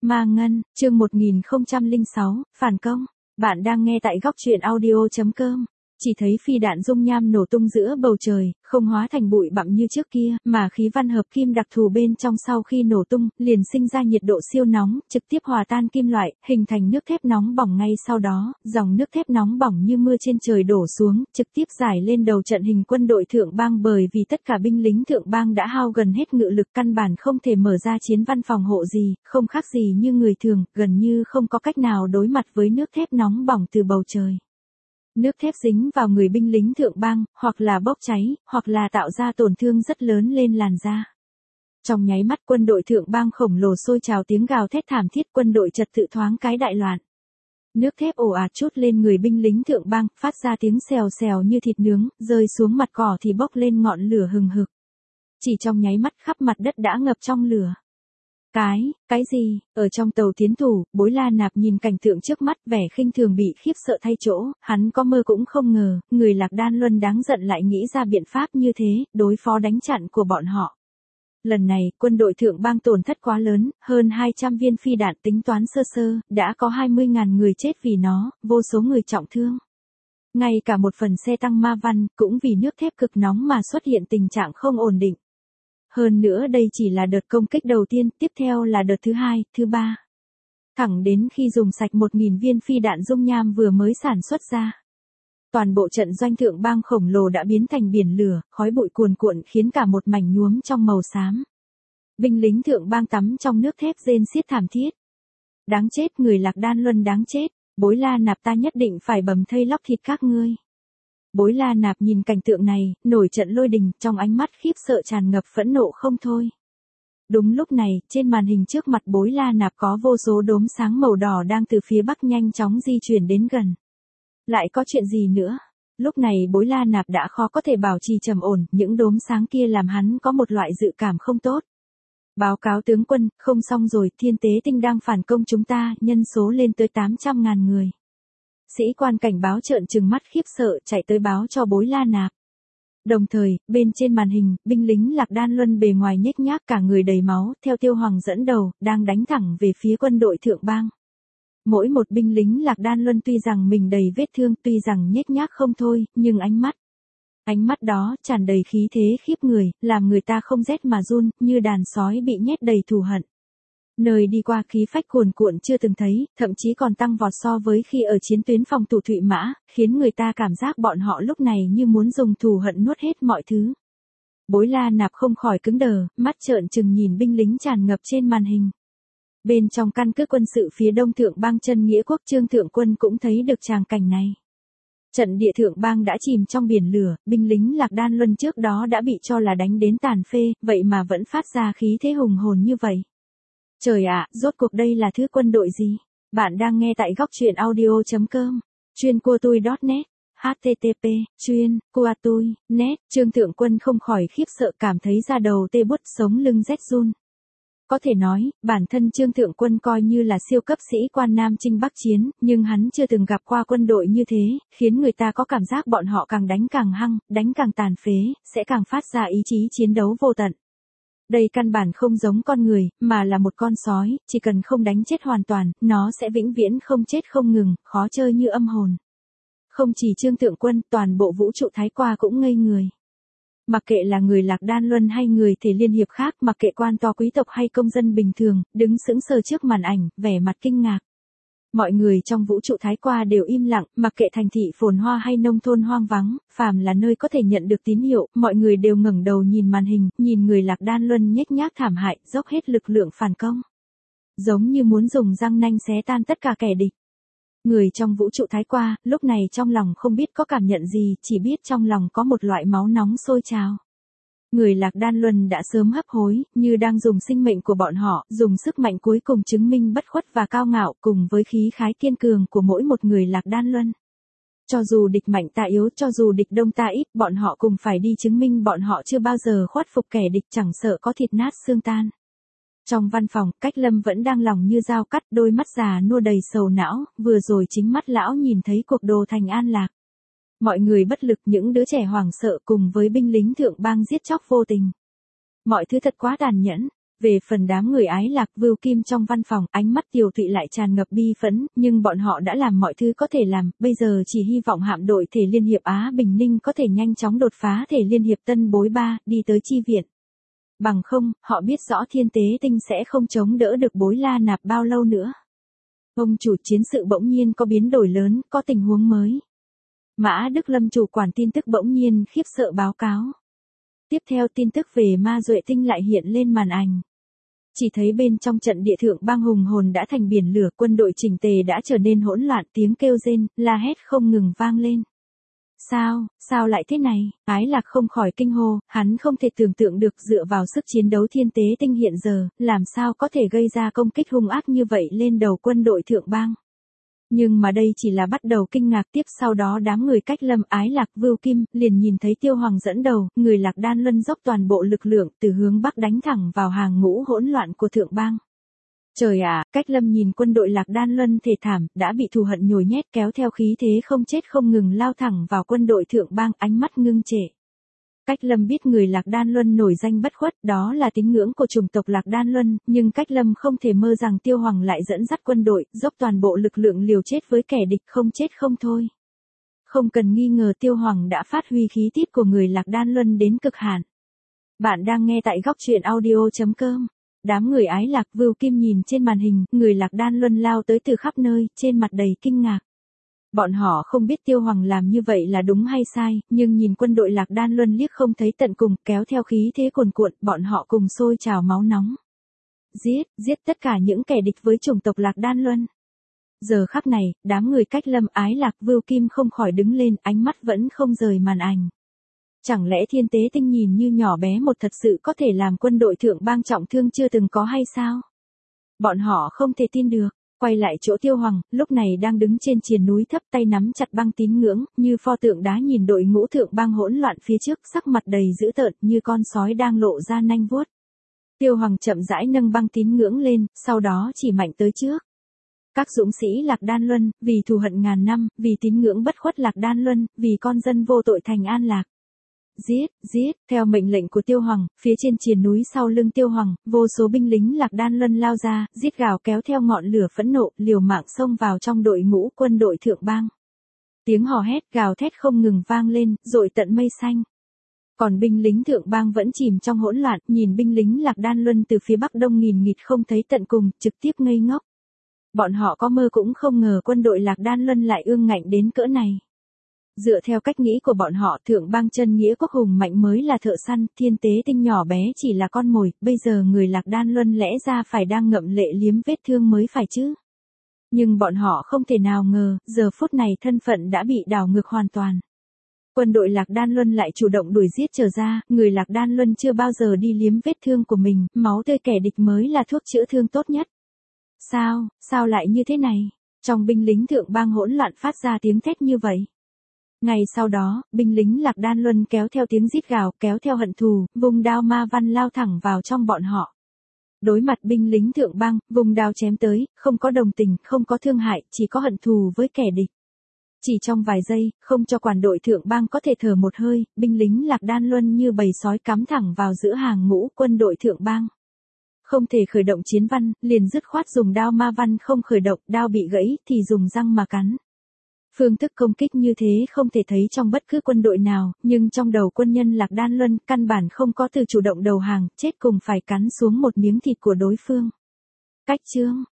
Ma Ngân, chương 1006, phản công. Bạn đang nghe tại góc truyện audio.com. Chỉ thấy phi đạn dung nham nổ tung giữa bầu trời, không hóa thành bụi bặm như trước kia, mà khí văn hợp kim đặc thù bên trong sau khi nổ tung, liền sinh ra nhiệt độ siêu nóng, trực tiếp hòa tan kim loại, hình thành nước thép nóng bỏng ngay sau đó, dòng nước thép nóng bỏng như mưa trên trời đổ xuống, trực tiếp rải lên đầu trận hình quân đội thượng bang bởi vì tất cả binh lính thượng bang đã hao gần hết ngự lực căn bản không thể mở ra chiến văn phòng hộ gì, không khác gì như người thường, gần như không có cách nào đối mặt với nước thép nóng bỏng từ bầu trời. Nước thép dính vào người binh lính thượng bang, hoặc là bốc cháy, hoặc là tạo ra tổn thương rất lớn lên làn da. Trong nháy mắt quân đội thượng bang khổng lồ sôi trào tiếng gào thét thảm thiết, quân đội trật tự thoáng cái đại loạn. Nước thép ồ ạt trút lên người binh lính thượng bang, phát ra tiếng xèo xèo như thịt nướng, rơi xuống mặt cỏ thì bốc lên ngọn lửa hừng hực. Chỉ trong nháy mắt khắp mặt đất đã ngập trong lửa. Cái gì? Ở trong tàu tiến thủ, Bối La Nạp nhìn cảnh tượng trước mắt, vẻ khinh thường bị khiếp sợ thay chỗ, hắn có mơ cũng không ngờ, người Lạc Đan Luân đáng giận lại nghĩ ra biện pháp như thế, đối phó đánh chặn của bọn họ. Lần này, quân đội thượng bang tổn thất quá lớn, hơn 200 viên phi đạn tính toán sơ sơ, đã có 20.000 người chết vì nó, vô số người trọng thương. Ngay cả một phần xe tăng ma văn, cũng vì nước thép cực nóng mà xuất hiện tình trạng không ổn định. Hơn nữa đây chỉ là đợt công kích đầu tiên, tiếp theo là đợt thứ hai, thứ ba. Thẳng đến khi dùng sạch 1.000 viên phi đạn dung nham vừa mới sản xuất ra. Toàn bộ trận doanh thượng bang khổng lồ đã biến thành biển lửa, khói bụi cuồn cuộn khiến cả một mảnh nhuốm trong màu xám. Binh lính thượng bang tắm trong nước thép rên xiết thảm thiết. Đáng chết, người Lạc Đan Luân đáng chết, Bối La Nạp ta nhất định phải bầm thây lóc thịt các ngươi. Bối La Nạp nhìn cảnh tượng này, nổi trận lôi đình, trong ánh mắt khiếp sợ tràn ngập phẫn nộ không thôi. Đúng lúc này, trên màn hình trước mặt Bối La Nạp có vô số đốm sáng màu đỏ đang từ phía bắc nhanh chóng di chuyển đến gần. Lại có chuyện gì nữa? Lúc này Bối La Nạp đã khó có thể bảo trì trầm ổn, những đốm sáng kia làm hắn có một loại dự cảm không tốt. Báo cáo tướng quân, không xong rồi, Thiên Tế Tinh đang phản công chúng ta, nhân số lên tới 800.000 người. Sĩ quan cảnh báo trợn trừng mắt khiếp sợ chạy tới báo cho Bối La Nạp. Đồng thời, bên trên màn hình, binh lính Lạc Đan Luân bề ngoài nhếch nhác cả người đầy máu, theo Tiêu Hoàng dẫn đầu, đang đánh thẳng về phía quân đội thượng bang. Mỗi một binh lính Lạc Đan Luân tuy rằng mình đầy vết thương, tuy rằng nhếch nhác không thôi, nhưng ánh mắt đó tràn đầy khí thế khiếp người, làm người ta không rét mà run, như đàn sói bị nhét đầy thù hận. Nơi đi qua khí phách cuồn cuộn chưa từng thấy, thậm chí còn tăng vọt so với khi ở chiến tuyến phòng thủ Thụy Mã, khiến người ta cảm giác bọn họ lúc này như muốn dùng thù hận nuốt hết mọi thứ. Bối La Nạp không khỏi cứng đờ, mắt trợn trừng nhìn binh lính tràn ngập trên màn hình. Bên trong căn cứ quân sự phía đông thượng bang Chân Nghĩa Quốc, Trương Thượng Quân cũng thấy được tràng cảnh này. Trận địa thượng bang đã chìm trong biển lửa, binh lính Lạc Đan Luân trước đó đã bị cho là đánh đến tàn phê, vậy mà vẫn phát ra khí thế hùng hồn như vậy. Trời ạ, rốt cuộc đây là thứ quân đội gì? Bạn đang nghe tại góc truyện audio.com, chuyên cua tui.net, http, cua tui.net, Trương Thượng Quân không khỏi khiếp sợ cảm thấy da đầu tê buốt sống lưng rét run. Có thể nói, bản thân Trương Thượng Quân coi như là siêu cấp sĩ quan Nam Chinh Bắc Chiến, nhưng hắn chưa từng gặp qua quân đội như thế, khiến người ta có cảm giác bọn họ càng đánh càng hăng, đánh càng tàn phế, sẽ càng phát ra ý chí chiến đấu vô tận. Đây căn bản không giống con người, mà là một con sói, chỉ cần không đánh chết hoàn toàn, nó sẽ vĩnh viễn không chết không ngừng, khó chơi như âm hồn. Không chỉ Trương Thượng Quân, toàn bộ vũ trụ Thái Qua cũng ngây người. Mặc kệ là người Lạc Đan Luân hay người thể liên hiệp khác, mặc kệ quan to quý tộc hay công dân bình thường, đứng sững sờ trước màn ảnh, vẻ mặt kinh ngạc. Mọi người trong vũ trụ Thái Qua đều im lặng, mặc kệ thành thị phồn hoa hay nông thôn hoang vắng, phàm là nơi có thể nhận được tín hiệu, mọi người đều ngẩng đầu nhìn màn hình, nhìn người Lạc Đan Luân nhếch nhác thảm hại, dốc hết lực lượng phản công. Giống như muốn dùng răng nanh xé tan tất cả kẻ địch. Người trong vũ trụ Thái Qua, lúc này trong lòng không biết có cảm nhận gì, chỉ biết trong lòng có một loại máu nóng sôi trào. Người Lạc Đan Luân đã sớm hấp hối, như đang dùng sinh mệnh của bọn họ, dùng sức mạnh cuối cùng chứng minh bất khuất và cao ngạo cùng với khí khái kiên cường của mỗi một người Lạc Đan Luân. Cho dù địch mạnh ta yếu, cho dù địch đông ta ít, bọn họ cùng phải đi chứng minh bọn họ chưa bao giờ khuất phục kẻ địch, chẳng sợ có thịt nát xương tan. Trong văn phòng, Cách Lâm vẫn đang lòng như dao cắt, đôi mắt già nua đầy sầu não, vừa rồi chính mắt lão nhìn thấy cuộc đồ thành an lạc. Mọi người bất lực, những đứa trẻ hoảng sợ cùng với binh lính thượng bang giết chóc vô tình. Mọi thứ thật quá tàn nhẫn. Về phần đám người Ái Lạc Vưu Kim trong văn phòng, ánh mắt Tiều Thụy lại tràn ngập bi phẫn, nhưng bọn họ đã làm mọi thứ có thể làm, bây giờ chỉ hy vọng hạm đội thể liên hiệp Á Bình Ninh có thể nhanh chóng đột phá thể liên hiệp Tân Bối 3, đi tới chi viện. Bằng không, họ biết rõ Thiên Tế Tinh sẽ không chống đỡ được Bối La Nạp bao lâu nữa. Ông chủ, chiến sự bỗng nhiên có biến đổi lớn, có tình huống mới. Mã Đức Lâm chủ quản tin tức bỗng nhiên khiếp sợ báo cáo. Tiếp theo tin tức về Ma Duệ Tinh lại hiện lên màn ảnh. Chỉ thấy bên trong trận địa Thượng Bang hùng hồn đã thành biển lửa, quân đội chỉnh tề đã trở nên hỗn loạn, tiếng kêu rên, la hét không ngừng vang lên. Sao lại thế này? Ái Lạc không khỏi kinh hô, hắn không thể tưởng tượng được dựa vào sức chiến đấu Thiên Tế Tinh hiện giờ, làm sao có thể gây ra công kích hung ác như vậy lên đầu quân đội Thượng Bang. Nhưng mà đây chỉ là bắt đầu kinh ngạc, tiếp sau đó đám người Cách Lâm, Ái Lạc, Vưu Kim liền nhìn thấy Tiêu Hoàng dẫn đầu, người Lạc Đan Luân dốc toàn bộ lực lượng từ hướng bắc đánh thẳng vào hàng ngũ hỗn loạn của Thượng Bang. Trời ạ, Cách Lâm nhìn quân đội Lạc Đan Luân thê thảm, đã bị thù hận nhồi nhét kéo theo khí thế không chết không ngừng lao thẳng vào quân đội Thượng Bang, ánh mắt ngưng trệ. Cách Lâm biết người Lạc Đan Luân nổi danh bất khuất, đó là tín ngưỡng của chủng tộc Lạc Đan Luân, nhưng Cách Lâm không thể mơ rằng Tiêu Hoàng lại dẫn dắt quân đội, dốc toàn bộ lực lượng liều chết với kẻ địch, không chết không thôi. Không cần nghi ngờ Tiêu Hoàng đã phát huy khí tiết của người Lạc Đan Luân đến cực hạn. Bạn đang nghe tại góc truyện audio.com. Đám người Ái Lạc Vưu Kim nhìn trên màn hình, người Lạc Đan Luân lao tới từ khắp nơi, trên mặt đầy kinh ngạc. Bọn họ không biết Tiêu Hoàng làm như vậy là đúng hay sai, nhưng nhìn quân đội Lạc Đan Luân liếc không thấy tận cùng, kéo theo khí thế cuồn cuộn, bọn họ cùng sôi trào máu nóng. Giết tất cả những kẻ địch với chủng tộc Lạc Đan Luân. Giờ khắc này, đám người Cách Lâm, Ái Lạc Vưu Kim không khỏi đứng lên, ánh mắt vẫn không rời màn ảnh. Chẳng lẽ Thiên Tế Tinh nhìn như nhỏ bé một thật sự có thể làm quân đội Thượng Bang trọng thương chưa từng có hay sao? Bọn họ không thể tin được. Quay lại chỗ Tiêu Hoàng, lúc này đang đứng trên triền núi thấp, tay nắm chặt băng tín ngưỡng, như pho tượng đá nhìn đội ngũ Thượng Bang hỗn loạn phía trước, sắc mặt đầy dữ tợn, như con sói đang lộ ra nanh vuốt. Tiêu Hoàng chậm rãi nâng băng tín ngưỡng lên, sau đó chỉ mạnh tới trước. Các dũng sĩ Lạc Đan Luân, vì thù hận ngàn năm, vì tín ngưỡng bất khuất Lạc Đan Luân, vì con dân vô tội thành an lạc. Giết, theo mệnh lệnh của Tiêu Hoàng, phía trên triền núi sau lưng Tiêu Hoàng, vô số binh lính Lạc Đan Luân lao ra, giết gào kéo theo ngọn lửa phẫn nộ, liều mạng xông vào trong đội ngũ quân đội Thượng Bang. Tiếng hò hét, gào thét không ngừng vang lên, dội tận mây xanh. Còn binh lính Thượng Bang vẫn chìm trong hỗn loạn, nhìn binh lính Lạc Đan Luân từ phía bắc đông nghìn nghịt không thấy tận cùng, trực tiếp ngây ngốc. Bọn họ có mơ cũng không ngờ quân đội Lạc Đan Luân lại ương ngạnh đến cỡ này. Dựa theo cách nghĩ của bọn họ, Thượng Bang chân nghĩa quốc hùng mạnh mới là thợ săn, Thiên Tế Tinh nhỏ bé chỉ là con mồi, bây giờ người Lạc Đan Luân lẽ ra phải đang ngậm lệ liếm vết thương mới phải chứ. Nhưng bọn họ không thể nào ngờ, giờ phút này thân phận đã bị đảo ngược hoàn toàn. Quân đội Lạc Đan Luân lại chủ động đuổi giết trở ra, người Lạc Đan Luân chưa bao giờ đi liếm vết thương của mình, máu tươi kẻ địch mới là thuốc chữa thương tốt nhất. Sao lại như thế này? Trong binh lính Thượng Bang hỗn loạn phát ra tiếng thét như vậy. Ngày sau đó, binh lính Lạc Đan Luân kéo theo tiếng rít gào, kéo theo hận thù, vùng đao ma văn lao thẳng vào trong bọn họ. Đối mặt binh lính Thượng Bang, vùng đao chém tới, không có đồng tình, không có thương hại, chỉ có hận thù với kẻ địch. Chỉ trong vài giây, không cho quản đội Thượng Bang có thể thở một hơi, binh lính Lạc Đan Luân như bầy sói cắm thẳng vào giữa hàng ngũ quân đội Thượng Bang. Không thể khởi động chiến văn, liền dứt khoát dùng đao ma văn, không khởi động, đao bị gãy thì dùng răng mà cắn. Phương thức công kích như thế không thể thấy trong bất cứ quân đội nào, nhưng trong đầu quân nhân Lạc Đan Luân căn bản không có từ chủ động đầu hàng, chết cùng phải cắn xuống một miếng thịt của đối phương. Cách chương,